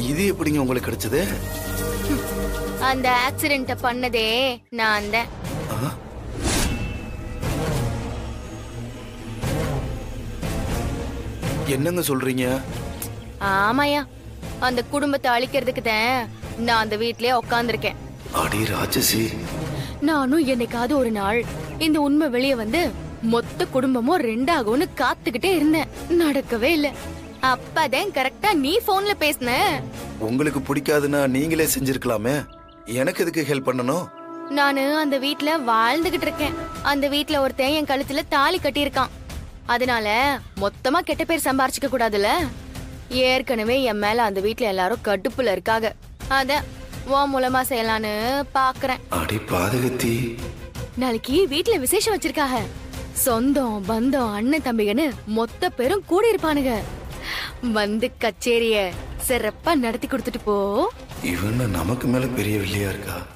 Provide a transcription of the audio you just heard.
இது எப்படிங்க உங்களுக்கு கிடைச்சது? அந்த ஆக்சிடென்ட் பண்ணதே நான் தான். என்னங்க சொல்றீங்க? ஆமாயா, அந்த குடும்பத்தை அழிக்கிறதுக்கு தான் நான் அந்த வீட்லயே உட்கார்ந்திருக்கேன். அடி ராட்சசி. நானும் என்னைக்காவது ஒரு நாள் இந்த உண்மை வெளியே வந்து மொத்த குடும்பமும் ரெண்டாகும்னு காத்துக்கிட்டே இருந்தேன். நடக்கவே இல்ல. அப்பதான் கரெக்டா நீ போன்ல பேசின. உங்களுக்கு பிடிக்காதுன்னா நீங்களே செஞ்சிருக்கலாமே. எனக்கு எதுக்கு ஹெல்ப் பண்ணணும்? நானு அந்த வீட்ல வாழ்ந்துகிட்டு இருக்கேன். அந்த வீட்ல ஒருத்தன் என் கழுத்துல தாலி கட்டியிருக்கான். அதனால மொத்தமா கெட்ட பேர் சம்பாரிச்சுக்க கூடாதுல. ஏற்கனவே என் மேல அந்த வீட்ல எல்லாரும் கடுப்புல இருக்காங்க. அத உன் மூலமா செய்யலான்னு பாக்குறேன். அடி பாதகத்தி. நாளைக்கு வீட்ல விசேஷம் வச்சிருக்காங்க. சொந்தம் பந்தம் அண்ணன் தம்பிகன்னு மொத்த பேரும் கூடி இருப்பானுங்க. வந்து கச்சேரிய சிறப்பா நடத்தி கொடுத்துட்டு போ. இவன் நமக்கு மேல பெரிய வில்லியா இருக்கா?